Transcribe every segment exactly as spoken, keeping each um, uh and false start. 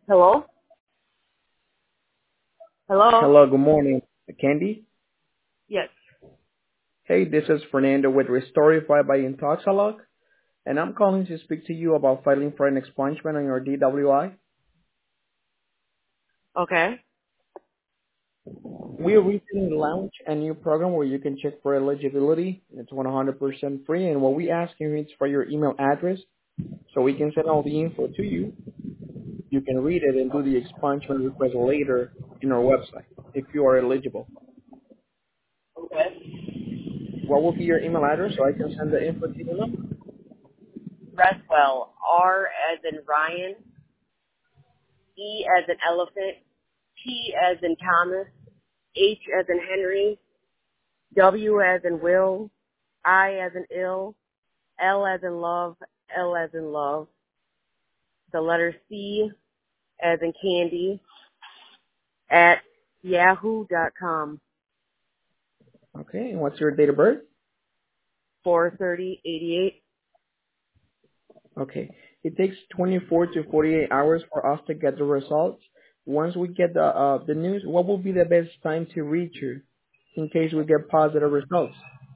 Hello? Hello? Hello, good morning, Candy. Yes. Hey, this is Fernando with Restorify by Intoxalog, and I'm calling to speak to you about filing for an expungement on your D W I. Okay. We recently launched a new program where you can check for eligibility. It's one hundred percent free, and what we ask you is for your email address so we can send all the info to you. You can read it and do the expungement request later in our website if you are eligible. Okay. What will be your email address so I can send the info to you now? Reswell. R as in Ryan. E as in elephant. T as in Thomas. H as in Henry. W as in Will. I as in ill. L as in love. L as in love. The letter C as in candy. At yahoo dot com. Okay, and what's your date of birth? four thirty eighty-eight. Okay. It takes twenty-four to forty-eight hours for us to get the results. Once we get the uh, the news, what will be the best time to reach you in case we get positive results?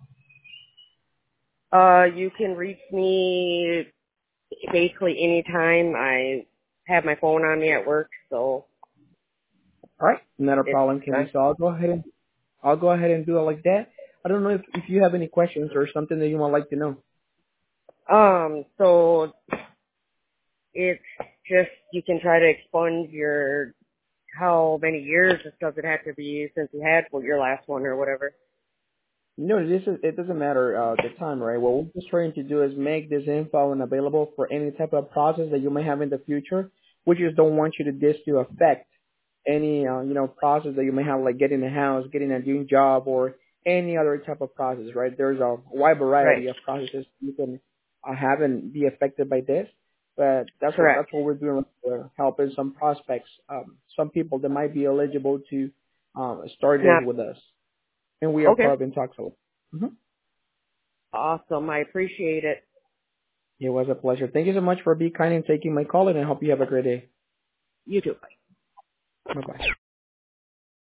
Uh, you can reach me basically anytime. I have my phone on me at work, so All right, not a it's problem, Kenny. fine. So I'll go ahead and I'll go ahead and do it like that. I don't know if, if you have any questions or something that you might like to know. Um, so it's just you can try to expunge your how many years does it have to be since you had well, your last one or whatever. No, this is it doesn't matter uh, the time, right? What we're just trying to do is make this info and available for any type of process that you may have in the future. We just don't want you to this to affect any uh, you know process that you may have, like getting a house, getting a new job, or any other type of process, right? There's a wide Right. variety of processes you can uh, have and be affected by this, but that's what Correct. that's what we're doing, uh, helping some prospects, um, some people that might be eligible to um, start this Not with us, and we are okay. part of Intoxalog. Mm-hmm. Awesome. I appreciate it. It was a pleasure. Thank you so much for being kind and taking my call, and I hope you have a great day. You too. Bye bye.